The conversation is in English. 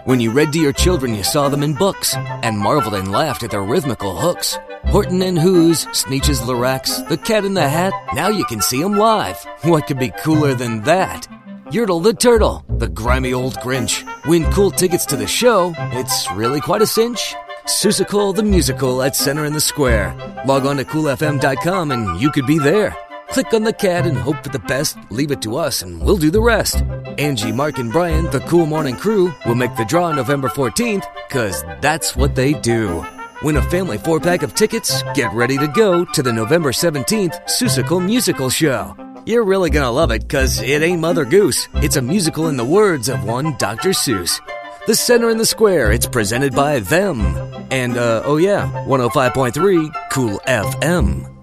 When you read to your children, you saw them in books and marveled and laughed at their rhythmical hooks. Horton and Who's, Sneetch's Lorax, The Cat in the Hat, now you can see them live. What could be cooler than that? Yertle the Turtle, the grimy old Grinch. Win cool tickets to the show, it's really quite a cinch. Seussical the Musical at Center in the Square. Log on to coolfm.com and you could be there. Click on the cat and hope for the best. Leave it to us and we'll do the rest. Angie, Mark, and Brian, the Cool Morning Crew, will make the draw November 14th, cause that's what they do. Win a family 4-pack of tickets, get ready to go to the November 17th Seussical Musical Show. You're really gonna love it, cause it ain't Mother Goose. It's a musical in the words of one Dr. Seuss. The Center in the Square, it's presented by them. And, 105.3 Cool FM.